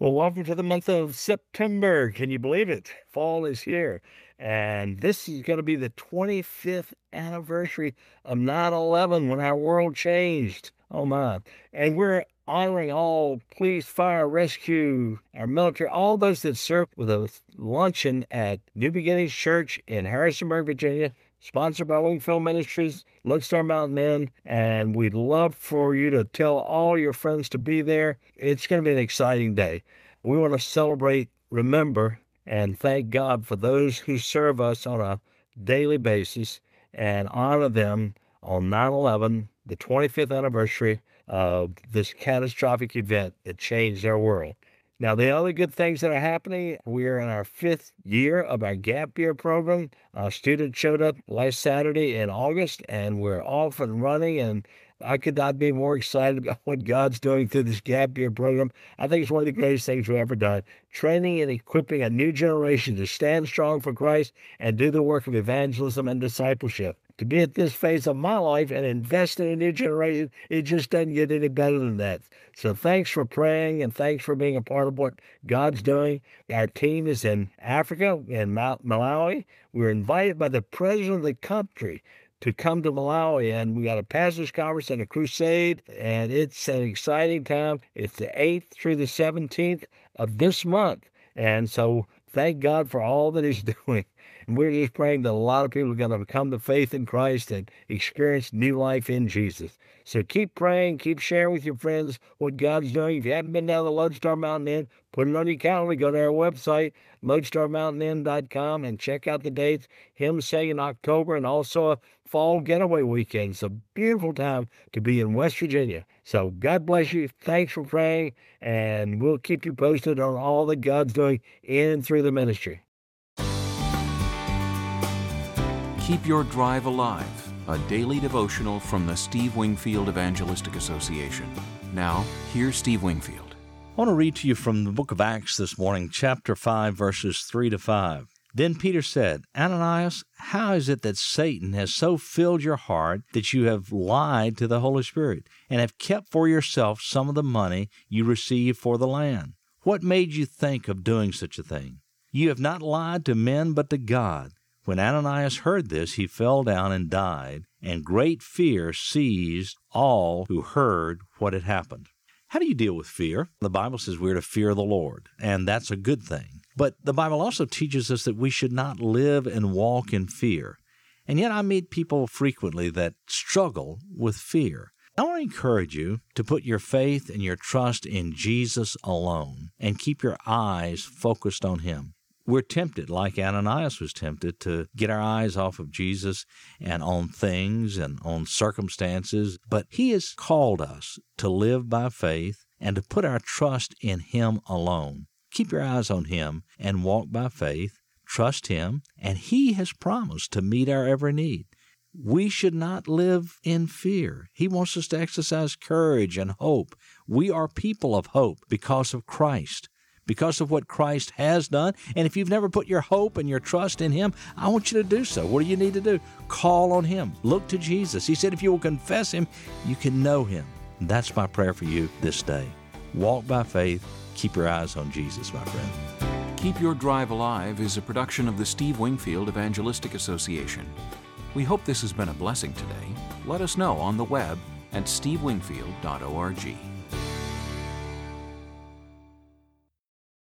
Well, welcome to the month of September. Can you believe it? Fall is here. And this is going to be the 25th anniversary of 9/11 when our world changed. Oh, my. And we're honoring all police, fire, rescue, our military, all those that served with a luncheon at New Beginnings Church in Harrisonburg, Virginia, sponsored by Wingfield Ministries, Lodestar Mountain Inn, and we'd love for you to tell all your friends to be there. It's going to be an exciting day. We want to celebrate, remember, and thank God for those who serve us on a daily basis and honor them on 9/11, the 25th anniversary of this catastrophic event that changed our world. Now, the other good things that are happening, we're in our 5th year of our Gap Year program. A student showed up last Saturday in August, and we're off and running, and I could not be more excited about what God's doing through this Gap Year program. I think it's one of the greatest things we've ever done, training and equipping a new generation to stand strong for Christ and do the work of evangelism and discipleship. To be at this phase of my life and invest in a new generation, it just doesn't get any better than that. So thanks for praying and thanks for being a part of what God's doing. Our team is in Africa, in Malawi. We were invited by the president of the country to come to Malawi, and we got a pastor's conference and a crusade, and it's an exciting time. It's the 8th through the 17th of this month, and so thank God for all that He's doing. And we're just praying that a lot of people are going to come to faith in Christ and experience new life in Jesus. So keep praying, keep sharing with your friends what God's doing. If you haven't been down to the Lodestar Mountain Inn, put it on your calendar. Go to our website, lodestarmountaininn.com, and check out the dates. Hymn sing in October, and also a fall getaway weekend. It's a beautiful time to be in West Virginia. So God bless you. Thanks for praying, and we'll keep you posted on all that God's doing in and through the ministry. Keep Your Drive Alive, a daily devotional from the Steve Wingfield Evangelistic Association. Now, here's Steve Wingfield. I want to read to you from the book of Acts this morning, chapter 5, verses 3 to 5. Then Peter said, Ananias, how is it that Satan has so filled your heart that you have lied to the Holy Spirit and have kept for yourself some of the money you received for the land? What made you think of doing such a thing? You have not lied to men but to God. When Ananias heard this, he fell down and died, and great fear seized all who heard what had happened. How do you deal with fear? The Bible says we're to fear the Lord, and that's a good thing. But the Bible also teaches us that we should not live and walk in fear. And yet I meet people frequently that struggle with fear. I want to encourage you to put your faith and your trust in Jesus alone and keep your eyes focused on Him. We're tempted, like Ananias was tempted, to get our eyes off of Jesus and on things and on circumstances, but He has called us to live by faith and to put our trust in Him alone. Keep your eyes on Him and walk by faith, trust Him, and He has promised to meet our every need. We should not live in fear. He wants us to exercise courage and hope. We are people of hope because of Christ, because of what Christ has done. And if you've never put your hope and your trust in Him, I want you to do so. What do you need to do? Call on Him. Look to Jesus. He said if you will confess Him, you can know Him. And that's my prayer for you this day. Walk by faith. Keep your eyes on Jesus, my friend. Keep Your Drive Alive is a production of the Steve Wingfield Evangelistic Association. We hope this has been a blessing today. Let us know on the web at stevewingfield.org.